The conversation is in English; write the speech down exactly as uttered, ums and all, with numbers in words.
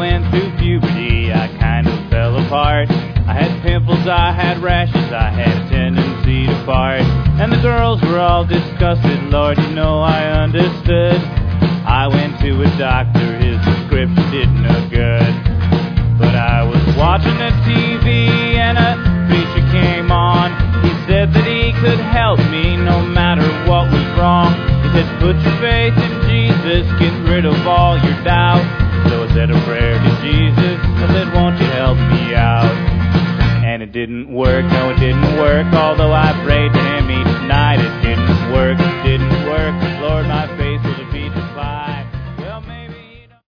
went through puberty, I kind of fell apart. I had pimples, I had rashes, I had a tendency to fart. And the girls were all disgusted, Lord, you know I understood. I went to a doctor, his prescription didn't look good. But I was watching the T V and a preacher came on. He said that he could help me no matter what was wrong. He said, put your faith in Jesus, get rid of all your doubt. So I said a prayer to Jesus, I said, won't you help me out? And it didn't work, no it didn't work. Although I prayed to him each night, it didn't work.